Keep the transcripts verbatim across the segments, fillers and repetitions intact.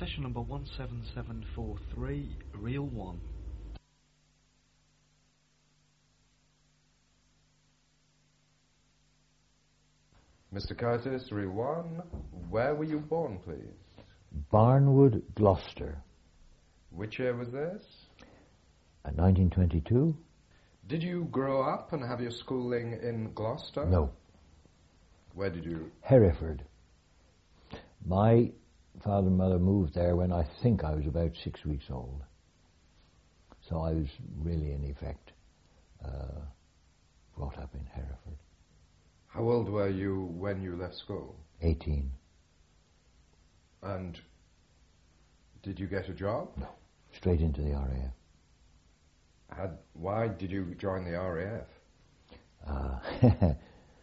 session number one seven seven four three, reel one. Mister Curtis, reel one. Where were you born, please? Barnwood, Gloucester. Which year was this? Uh, nineteen twenty-two? Did you grow up and have your schooling in Gloucester? No. Where did you? Hereford. My father and mother moved there when I think I was about six weeks old. So I was really, in effect, uh, brought up in Hereford. How old were you when you left school? eighteen. And did you get a job? No. Straight into the R A F. Had, why did you join the R A F? Uh,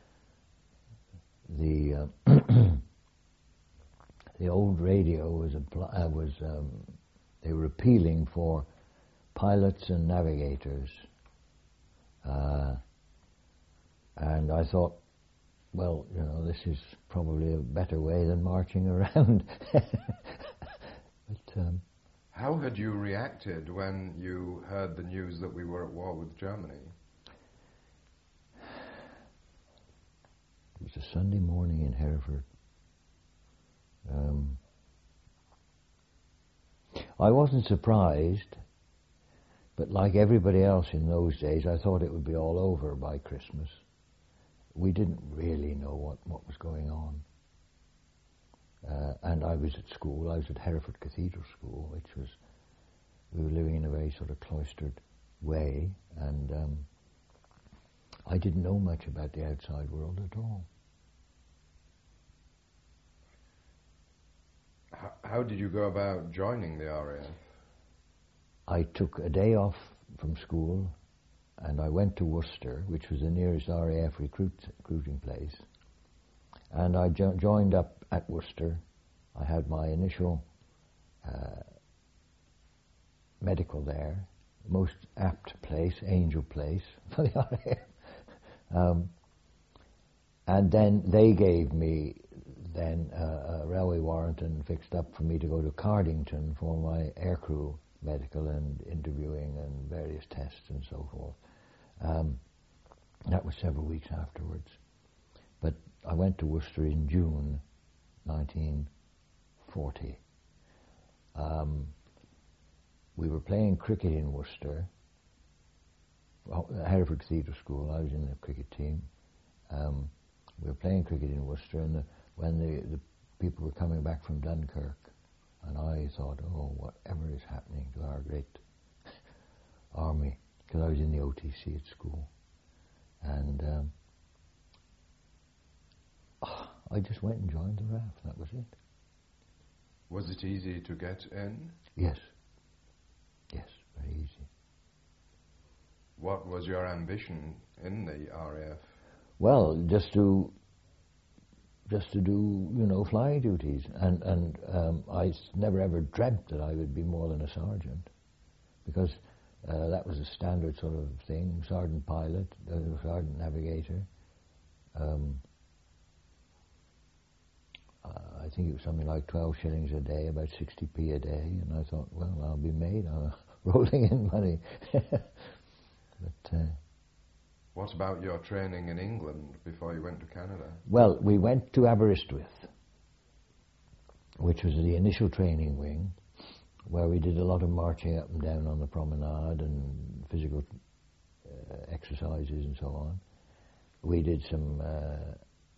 the uh, the old radio was uh, was um, they were appealing for pilots and navigators, uh, and I thought, well, you know, this is probably a better way than marching around. But um, how had you reacted when you heard the news that we were at war with Germany? It was a Sunday morning in Hereford. Um, I wasn't surprised, but like everybody else in those days, I thought it would be all over by Christmas. We didn't really know what, what was going on. Uh, and I was at school, I was at Hereford Cathedral School, which was, we were living in a very sort of cloistered way, and um, I didn't know much about the outside world at all. How, how did you go about joining the R A F? I took a day off from school and I went to Worcester, which was the nearest R A F recruit, recruiting place, and I jo- joined up at Worcester. I had my initial uh, medical there, most apt place, angel place for the R A F. Um, and then they gave me then uh, a railway warrant and fixed up for me to go to Cardington for my aircrew medical and interviewing and various tests and so forth. Um, that was several weeks afterwards. But I went to Worcester in June nineteen forty. Um, we were playing cricket in Worcester, Hereford Cathedral School. I was in the cricket team. Um, we were playing cricket in Worcester, and the, when the, the people were coming back from Dunkirk, and I thought, oh, whatever is happening to our great army, because I was in the O T C at school. And um, oh, I just went and joined the R A F, that was it. Was it easy to get in? Yes. Yes, very easy. What was your ambition in the R A F? Well, just to just to do, you know, flying duties, and and um, I never ever dreamt that I would be more than a sergeant, because uh, that was a standard sort of thing: sergeant pilot, uh, sergeant navigator. Um, uh, I think it was something like twelve shillings a day, about sixty p a day, and I thought, well, I'll be made. I'm rolling in money. But. Uh, What about your training in England before you went to Canada? Well, we went to Aberystwyth, which was the initial training wing, where we did a lot of marching up and down on the promenade and physical uh, exercises and so on. We did some uh,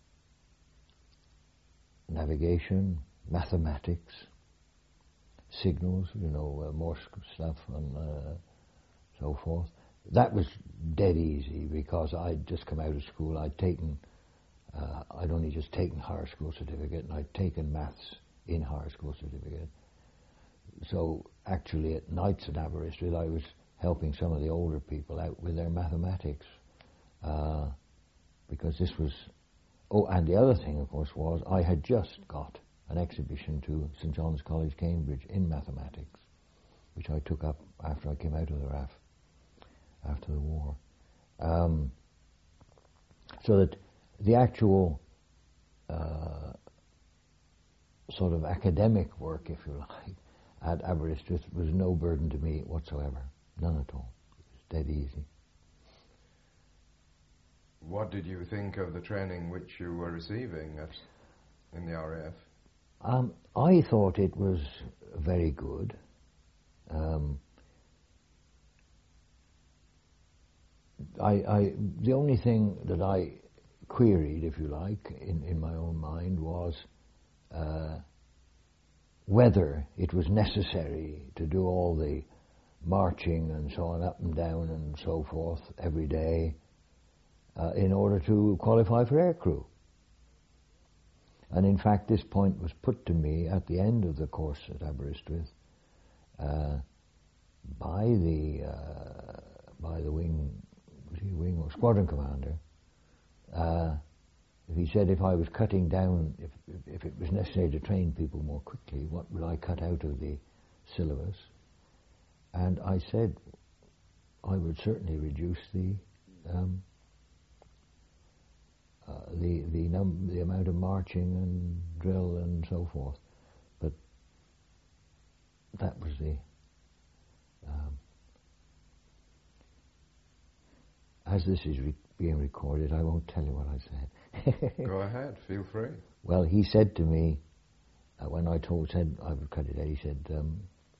navigation, mathematics, signals, you know, uh, Morse stuff and uh, so forth. That was dead easy because I'd just come out of school. I'd taken, uh, I'd only just taken higher school certificate, and I'd taken maths in higher school certificate. So actually at nights at Aberystwyth I was helping some of the older people out with their mathematics, uh, because this was, oh, and the other thing of course was I had just got an exhibition to St John's College, Cambridge in mathematics, which I took up after I came out of the R A F. After the war. Um, so that the actual uh, sort of academic work, if you like, at Aberystwyth was no burden to me whatsoever. None at all. It was dead easy. What did you think of the training which you were receiving at, in the R A F? Um, I thought it was very good. Um, I, I, the only thing that I queried, if you like, in, in my own mind was uh, whether it was necessary to do all the marching and so on, up and down and so forth every day uh, in order to qualify for aircrew. And in fact, this point was put to me at the end of the course at Aberystwyth uh, by the uh, by the wing, was he wing or squadron commander. Uh, he said if I was cutting down, if if it was necessary to train people more quickly, what would I cut out of the syllabus? And I said I would certainly reduce the um, Uh, the the num the amount of marching and drill and so forth, but that was the um, as this is re being recorded, I won't tell you what I said. Go ahead, feel free. Well, he said to me uh, when I told said I would cut it out. He said um,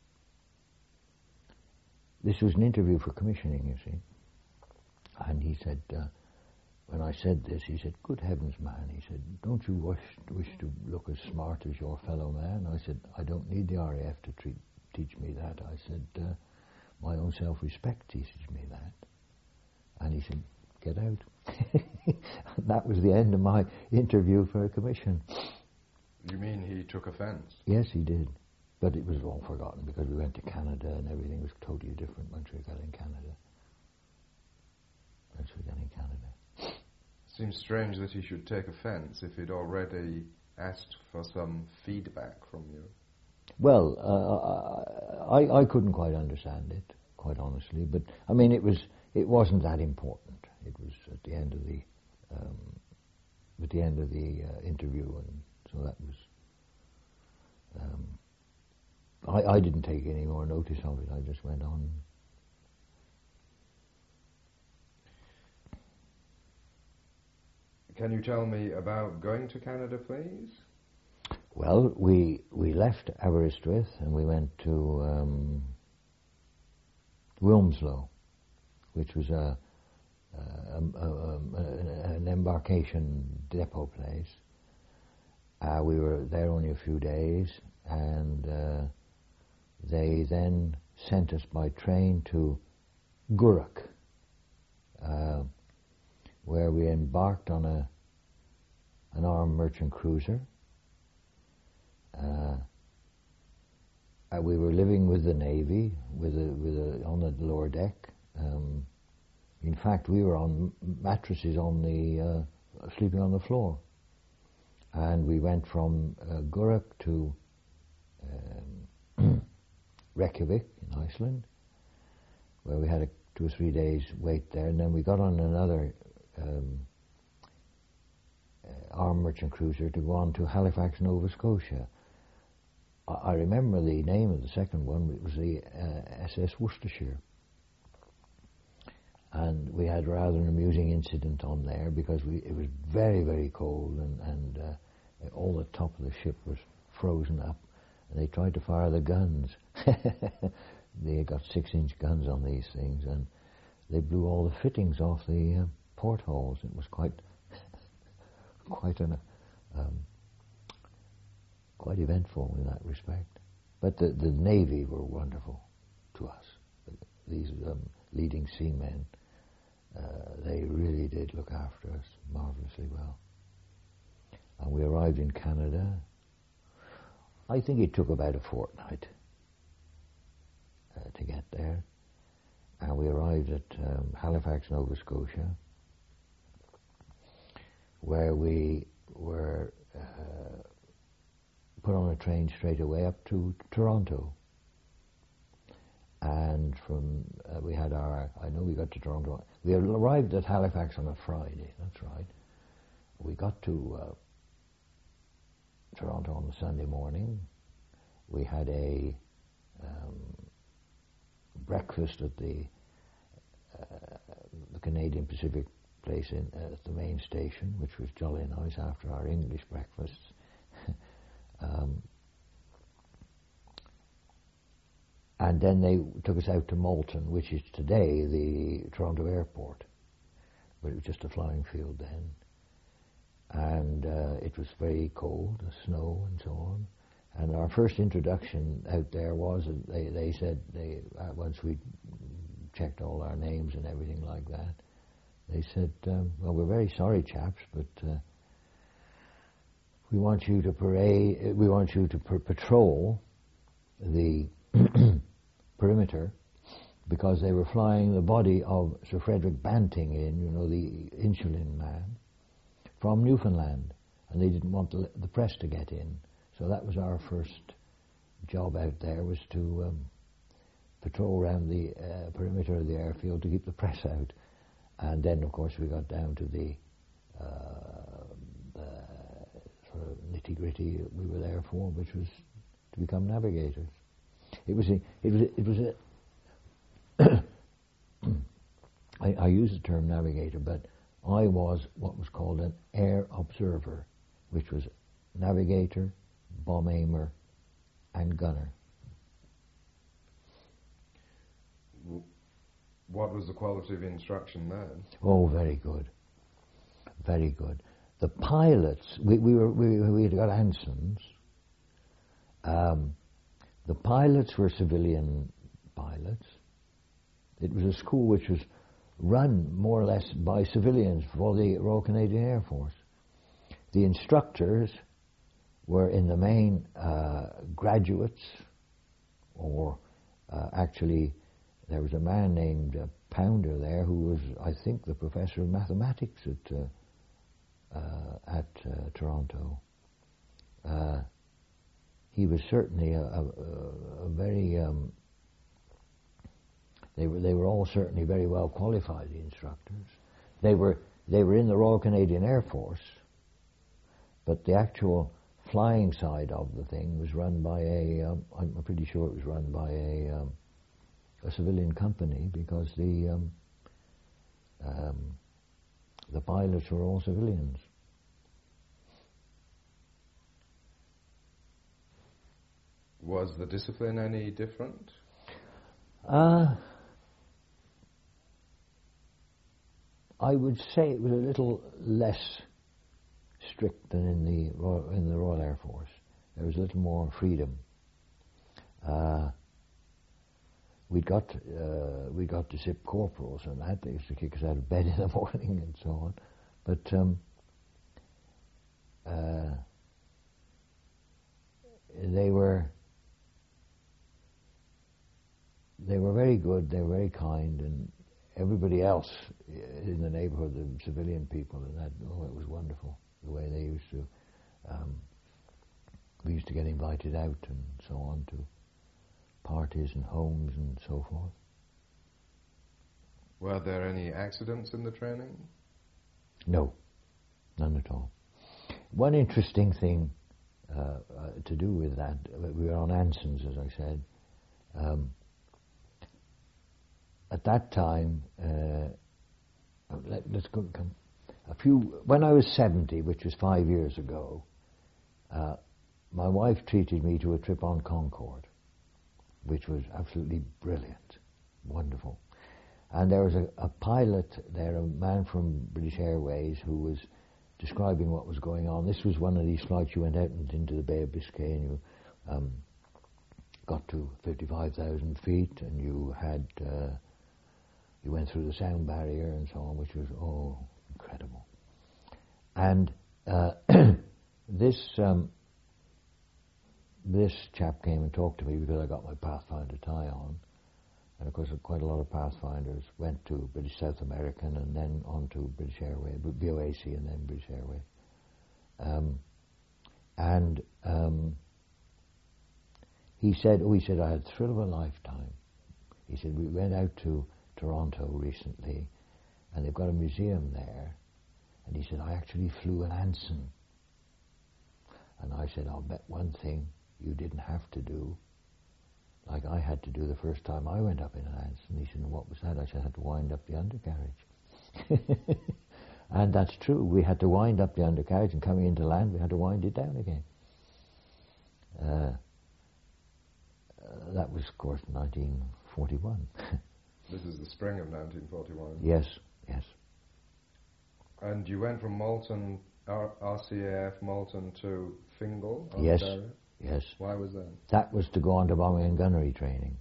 this was an interview for commissioning, you see, and he said. Uh, When I said this, he said, "Good heavens, man," he said, "don't you wish, wish to look as smart as your fellow man?" I said, "I don't need the R A F to treat, teach me that." I said, uh, "My own self-respect teaches me that." And he said, "Get out." That was the end of my interview for a commission. You mean he took offence? Yes, he did. But it was all forgotten because we went to Canada and everything was totally different once we got in Canada. Once we got in Canada. Seems strange that he should take offence if he'd already asked for some feedback from you. Well, uh, I, I couldn't quite understand it, quite honestly. But I mean, it was it wasn't that important. It was at the end of the um, at the end of the uh, interview, and so that was. Um, I I didn't take any more notice of it. I just went on. Can you tell me about going to Canada, please? Well, we we left Aberystwyth and we went to um, Wilmslow, which was a, a, a, a an embarkation depot place. Uh, we were there only a few days, and uh, they then sent us by train to Gourock, uh, where we embarked on a an armed merchant cruiser. Uh, uh, we were living with the Navy, with a, with a, on the lower deck. Um, in fact, we were on mattresses on the uh, sleeping on the floor. And we went from uh, Gourock to um, Reykjavik in Iceland, where we had a two or three days wait there, and then we got on another um, uh, armed merchant cruiser to go on to Halifax, Nova Scotia. I, I remember the name of the second one. It was the uh, S S Worcestershire, and we had rather an amusing incident on there because we it was very very cold, and and uh, all the top of the ship was frozen up, and they tried to fire the guns. They got six-inch guns on these things, and they blew all the fittings off the uh, portholes. It was quite, quite an, um, quite eventful in that respect. But the the Navy were wonderful to us. These um, leading seamen, uh, they really did look after us marvelously well. And we arrived in Canada. I think it took about a fortnight uh, to get there. And we arrived at um, Halifax, Nova Scotia, where we were uh, put on a train straight away up to Toronto. And from, uh, we had our, I know we got to Toronto, we arrived at Halifax on a Friday, that's right. We got to uh, Toronto on the Sunday morning. We had a um, breakfast at the, uh, the Canadian Pacific place in, uh, at the main station, which was jolly nice after our English breakfasts. um, and then they took us out to Moulton, which is today the Toronto Airport, but it was just a flying field then. And uh, it was very cold, the snow and so on. And our first introduction out there was, they, they said, they uh, once we checked all our names and everything like that, they said, um, well, we're very sorry, chaps, but uh, we want you to parade, we want you to per- patrol the perimeter, because they were flying the body of Sir Frederick Banting in, you know, the insulin man, from Newfoundland, and they didn't want the, the press to get in. So that was our first job out there, was to um, patrol around the uh, perimeter of the airfield to keep the press out. And then, of course, we got down to the, uh, the sort of nitty-gritty that we were there for, which was to become navigators. It was a, it was a, it was a I, I use the term navigator, but I was what was called an air observer, which was navigator, bomb aimer, and gunner. What was the quality of instruction then? Oh, very good, very good. The pilots, we, we were we, we had got ensigns. Um, the pilots were civilian pilots. It was a school which was run more or less by civilians for the Royal Canadian Air Force. The instructors were in the main uh, graduates, or uh, actually there was a man named uh, Pounder there who was, I think, the professor of mathematics at uh, uh, at uh, Toronto. Uh, he was certainly a, a, a very um, They were they were all certainly very well qualified, the instructors. They were they were in the Royal Canadian Air Force, but the actual flying side of the thing was run by a, um, I'm pretty sure it was run by a um, a civilian company, because the um, um, the pilots were all civilians. Was the discipline any different? Uh, I would say it was a little less strict than in the Royal, in the Royal Air Force. There was a little more freedom. Uh, we got uh, we got to ship corporals and that. They used to kick us out of bed in the morning and so on. But um, uh, they were they were very good. They were very kind, and everybody else in the neighborhood, the civilian people, and that, oh, it was wonderful the way they used to. Um, we used to get invited out and so on to parties and homes and so forth. Were there any accidents in the training? No, none at all. One interesting thing uh, uh, to do with that, we were on Anson's, as I said. Um, at that time, uh, let, let's go. Come, a few. When I was seventy, which was five years ago, uh, my wife treated me to a trip on Concorde, which was absolutely brilliant, wonderful. And there was a, a pilot there, a man from British Airways, who was describing what was going on. This was one of these flights you went out and into the Bay of Biscay, and you um, got to fifty-five thousand feet, and you had uh, you went through the sound barrier and so on, which was oh incredible. And uh, this um, this chap came and talked to me because I got my Pathfinder tie on. And of course, quite a lot of Pathfinders went to British South American and then on to British Airways, B O A C and then British Airways. Um, and um, he said, oh, he said, I had the thrill of a lifetime. He said, we went out to Toronto recently and they've got a museum there. And he said, I actually flew an Anson. And I said, I'll bet one thing you didn't have to do, like I had to do the first time I went up in a Lance. And he said, what was that? I said, I had to wind up the undercarriage. And that's true. We had to wind up the undercarriage, and coming into land, we had to wind it down again. Uh, uh, that was, of course, nineteen forty-one. This is the spring of nineteen forty-one. Yes, yes. And you went from Malton, R- RCAF Malton to Fingal? Yes, Ontario? yes. Why was that? That was to go on to bombing and gunnery training.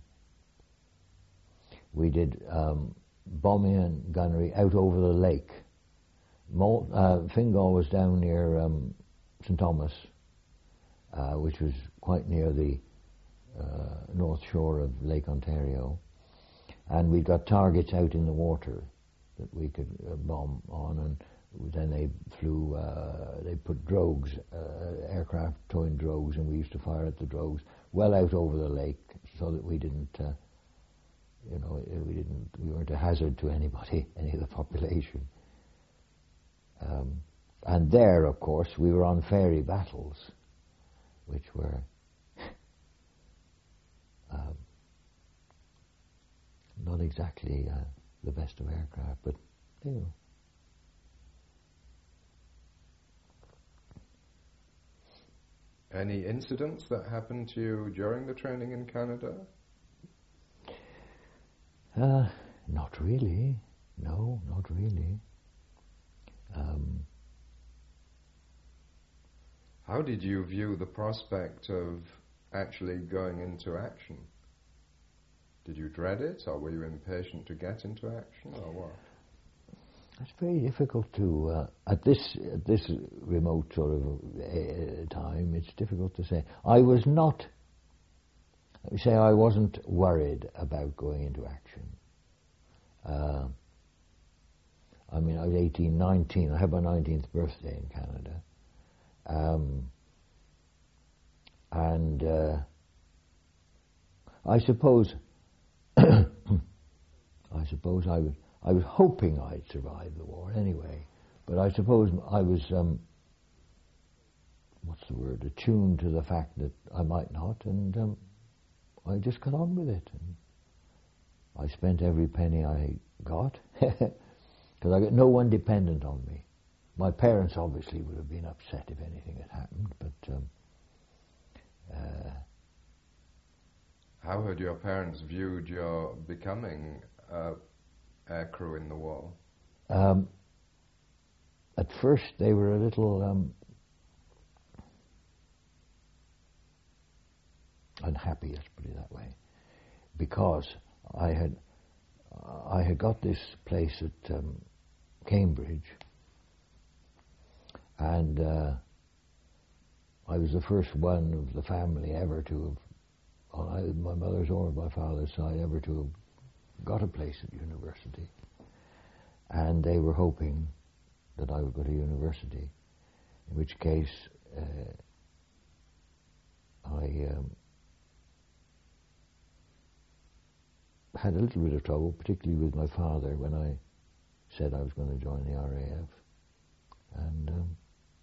We did um, bombing and gunnery out over the lake. Mol- uh, Fingal was down near um, Saint Thomas, uh, which was quite near the uh, north shore of Lake Ontario. And we got targets out in the water that we could uh, bomb on, and then they flew, uh, they put drogues, uh, aircraft towing drogues, and we used to fire at the drogues well out over the lake so that we didn't, uh, you know, we didn't, we weren't a hazard to anybody, any of the population. Um, and there, of course, we were on ferry battles, which were um, not exactly uh, the best of aircraft, but you know. Any incidents that happened to you during the training in Canada? Uh, not really. No, not really. Um, How did you view the prospect of actually going into action? Did you dread it, or were you impatient to get into action, or what? It's very difficult to, uh, at this at this remote sort of uh, time, it's difficult to say. I was not, let me say, I wasn't worried about going into action. Uh, I mean, I was eighteen, nineteen, I had my nineteenth birthday in Canada. Um, and uh, I suppose, I suppose I was, I was hoping I'd survive the war anyway, but I suppose I was, um, what's the word, attuned to the fact that I might not, and um, I just got on with it. And I spent every penny I got, because I got no one dependent on me. My parents obviously would have been upset if anything had happened, but um, uh, how had your parents viewed your becoming uh, aircrew in the war? Um, at first they were a little um, unhappy, let's put it that way, because I had uh, I had got this place at um, Cambridge, and uh, I was the first one of the family ever to have, on either my mother's or my father's side, ever to have got a place at university. And they were hoping that I would go to university, in which case uh, I um, had a little bit of trouble, particularly with my father, when I said I was going to join the R A F. And um,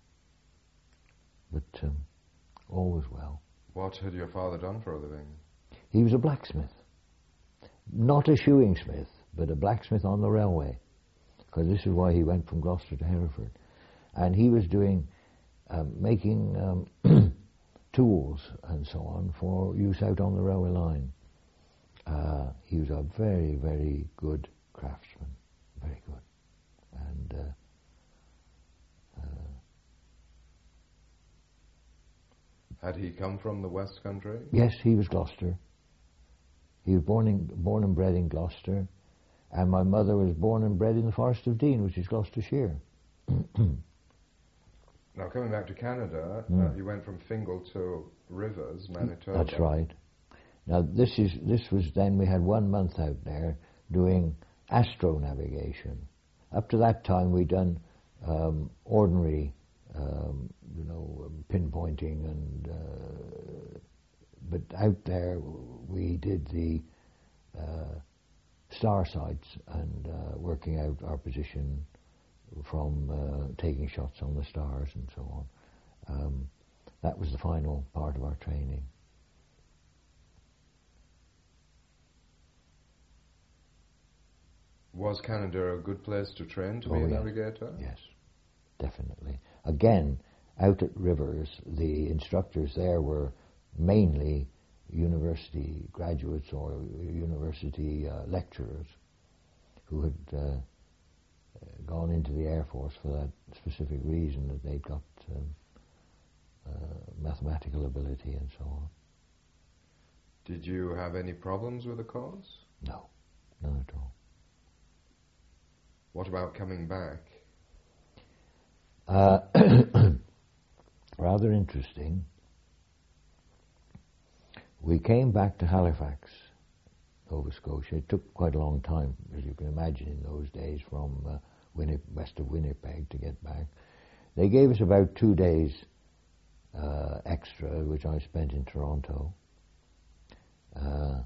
but um, all was well. What had your father done for a living? He was a blacksmith. Not a shoeing smith, but a blacksmith on the railway, because this is why he went from Gloucester to Hereford. And he was doing, um, making um, tools and so on for use out on the railway line. Uh, he was a very, very good craftsman, very good. And uh, uh, had he come from the West Country? yes, he was Gloucester. He was born in, born and bred in Gloucester, and my mother was born and bred in the Forest of Dean, which is Gloucestershire. Now, coming back to Canada, Mm. uh, you went from Fingal to Rivers, Manitoba. That's right. Now, this is this was then, we had one month out there doing astronavigation. Up to that time, we'd done um, ordinary, um, you know, um, pinpointing, and uh, but out there we did the uh, star sites and uh, working out our position from uh, taking shots on the stars and so on. Um, that was the final part of our training. Was Canada a good place to train to Oh, be a yes. navigator? Yes, definitely. Again, out at Rivers, the instructors there were mainly university graduates or university uh, lecturers who had uh, gone into the Air Force for that specific reason, that they'd got um, uh, mathematical ability and so on. Did you have any problems with the course? No, none at all. What about coming back? Uh, rather interesting. We came back to Halifax, Nova Scotia. It took quite a long time, as you can imagine, in those days from uh, Winni- west of Winnipeg to get back. They gave us about two days uh, extra, which I spent in Toronto. Uh,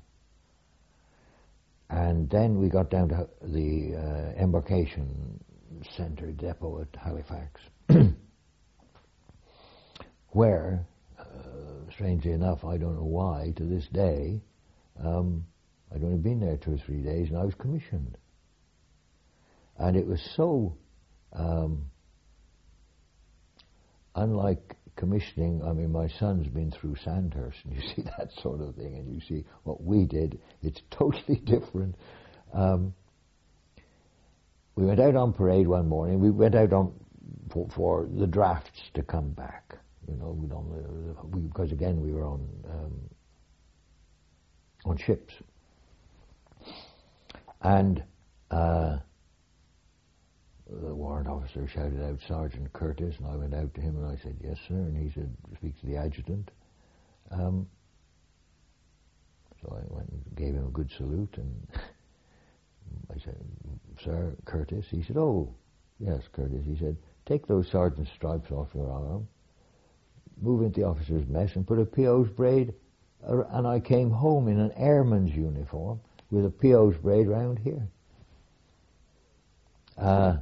and then we got down to the uh, embarkation centre depot at Halifax, where, uh, strangely enough, I don't know why, to this day, um, I'd only been there two or three days and I was commissioned. And it was so um, unlike commissioning. I mean, my son's been through Sandhurst, and you see that sort of thing, and you see what we did. It's totally different. Um, we went out on parade one morning. We went out on for, for the drafts to come back. You know, we don't, we, because again we were on um, on ships, and uh, the warrant officer shouted out, "Sergeant Curtis," and I went out to him and I said, "Yes, sir," and he said, "Speak to the adjutant." Um, so I went and gave him a good salute, and I said, "Sir Curtis," he said, "Oh, yes, Curtis," he said, "take those sergeant's stripes off your arm, move into the officer's mess and put a P O's braid," and I came home in an airman's uniform with a P O's braid round here. Uh,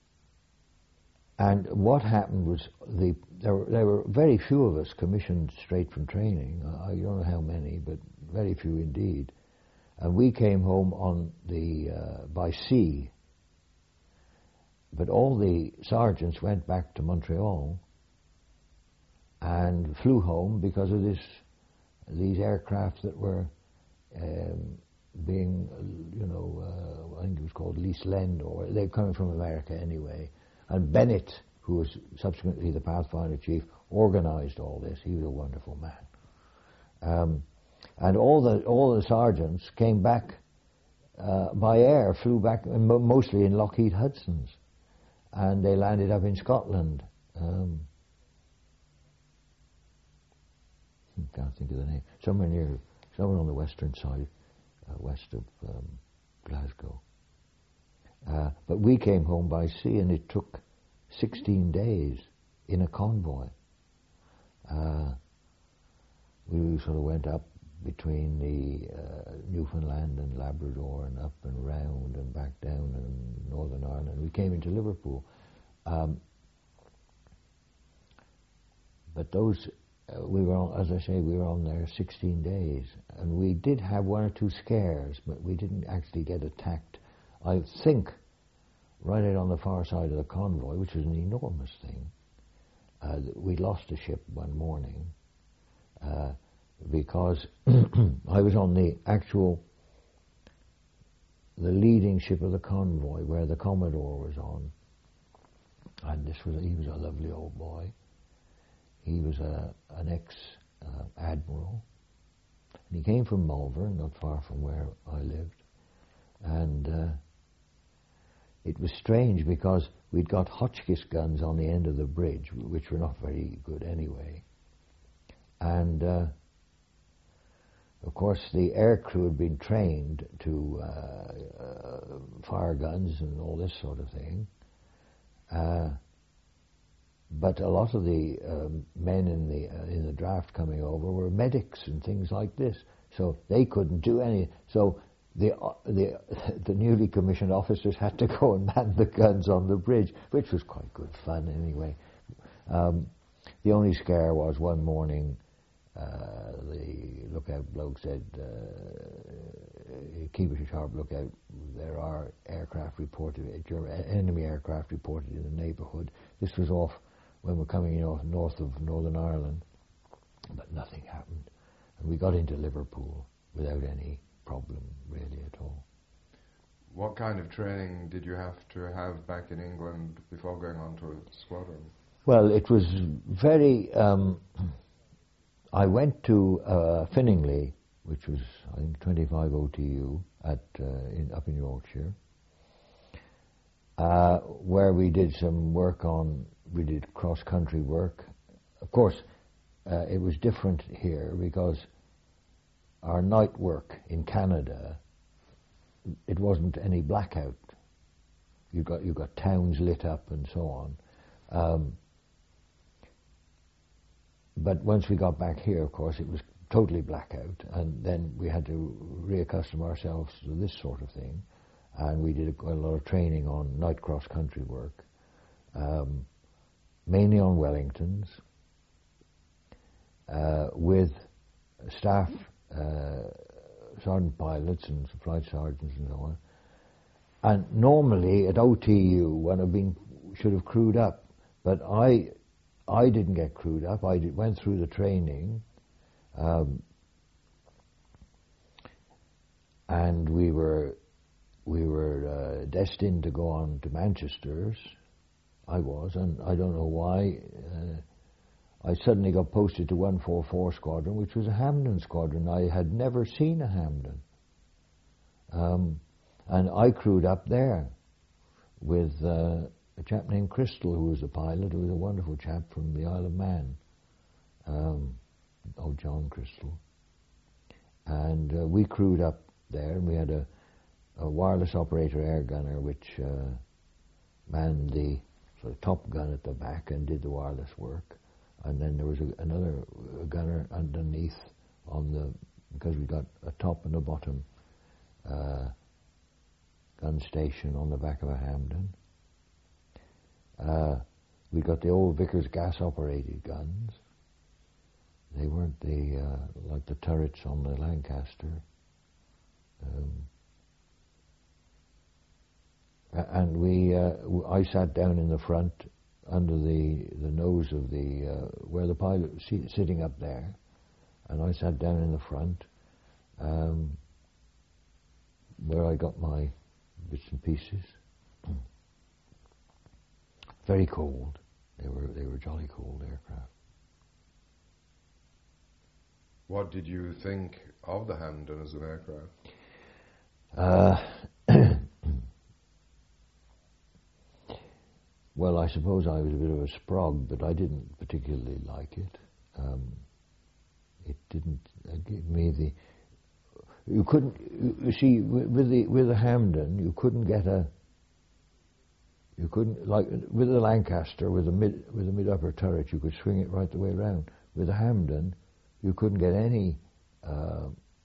and what happened was the there were, there were very few of us commissioned straight from training. I don't know how many, but very few indeed. And we came home on the uh, by sea. But all the sergeants went back to Montreal and flew home because of this these aircraft that were um, being, you know, uh, I think it was called Lease Lend, or they're coming from America anyway. And Bennett, who was subsequently the Pathfinder chief, organized all this. He was a wonderful man. Um, and all the all the sergeants came back uh, by air, flew back, mostly in Lockheed Hudsons, and they landed up in Scotland. Um, I can't think of the name. Somewhere near, somewhere on the western side, uh, west of um, Glasgow. Uh, but we came home by sea, and it took sixteen days in a convoy. Uh, we sort of went up between the uh, Newfoundland and Labrador, and up and round and back down in Northern Ireland. We came into Liverpool. Um, but those, uh, we were on, as I say, we were on there sixteen days, and we did have one or two scares, but we didn't actually get attacked. I think right out on the far side of the convoy, which was an enormous thing, uh, we lost a ship one morning uh, because I was on the actual, the leading ship of the convoy where the Commodore was on, and this was, he was a lovely old boy. He was a, an ex-admiral, uh, and he came from Malvern, not far from where I lived, and uh, it was strange because we'd got Hotchkiss guns on the end of the bridge, which were not very good anyway. And, uh, of course, the air crew had been trained to uh, uh, fire guns and all this sort of thing. Uh, but a lot of the um, men in the uh, in the draft coming over were medics and things like this, so they couldn't do any. So The, uh, the the newly commissioned officers had to go and man the guns on the bridge, which was quite good fun anyway. Um, The only scare was one morning, uh, the lookout bloke said, uh, keep a sharp lookout, there are aircraft reported, enemy aircraft reported in the neighbourhood. This was off when we're coming north, north of Northern Ireland, but nothing happened. And we got into Liverpool without any problem really at all. What kind of training did you have to have back in England before going on to a squadron? Well, it was very... Um, I went to uh, Finningley, which was, I think, twenty-five O T U at, uh, in, up in Yorkshire, uh, where we did some work on, we did cross-country work. Of course, uh, it was different here because our night work in Canada, it wasn't any blackout. You got you got towns lit up and so on. Um, but once we got back here, of course, it was totally blackout, and then we had to reaccustom ourselves to this sort of thing. And we did a, a lot of training on night cross-country work, um, mainly on Wellingtons, uh, with staff, uh, sergeant pilots and flight sergeants and so on. And normally at O T U, one have been should have crewed up, but I, I didn't get crewed up. I did, went through the training, um, and we were we were uh, destined to go on to Manchester's. I was, and I don't know why. Uh, I suddenly got posted to one forty-four Squadron, which was a Hampden squadron. I had never seen a Hampden. Um, and I crewed up there with uh, a chap named Crystal, who was a pilot, who was a wonderful chap from the Isle of Man. Um, old John Crystal. And uh, we crewed up there, and we had a, a wireless operator air gunner, which uh, manned the sort of top gun at the back and did the wireless work. And then there was a, another gunner underneath on the, because we got a top and a bottom uh, gun station on the back of a Hampden. Uh, we got the old Vickers gas-operated guns. They weren't the uh, like the turrets on the Lancaster. Um, and we, uh, I sat down in the front, under the the nose of the uh, where the pilot was si- sitting up there, and I sat down in the front, um, where I got my bits and pieces. Very cold. They were they were jolly cold aircraft. What did you think of the Hampden as an aircraft? Uh, Well, I suppose I was a bit of a sprog, but I didn't particularly like it. Um, it didn't uh, give me the... You couldn't... You see, with the with the Hampden, you couldn't get a... You couldn't... Like, with the Lancaster, with the mid with the mid-upper turret, you could swing it right the way around. With the Hampden, you couldn't get any... Uh,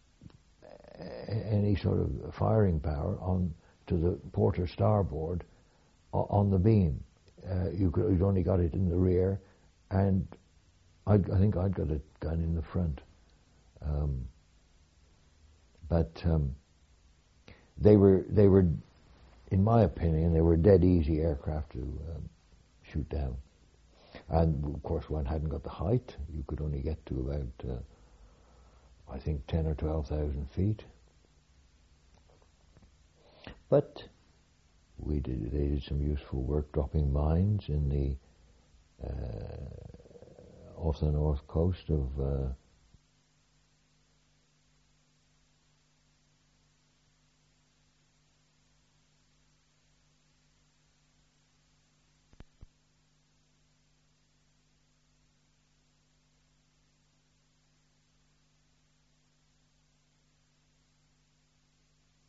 any sort of firing power on to the port or starboard on the beam. Uh, you could, you'd only got it in the rear, and I'd, I think I'd got a gun in the front. Um, but um, they were, they were, in my opinion, they were dead easy aircraft to um, shoot down. And of course, one hadn't got the height. You could only get to about, uh, I think, ten or twelve thousand feet. But we did. They did some useful work dropping mines in the uh, off the north coast of uh,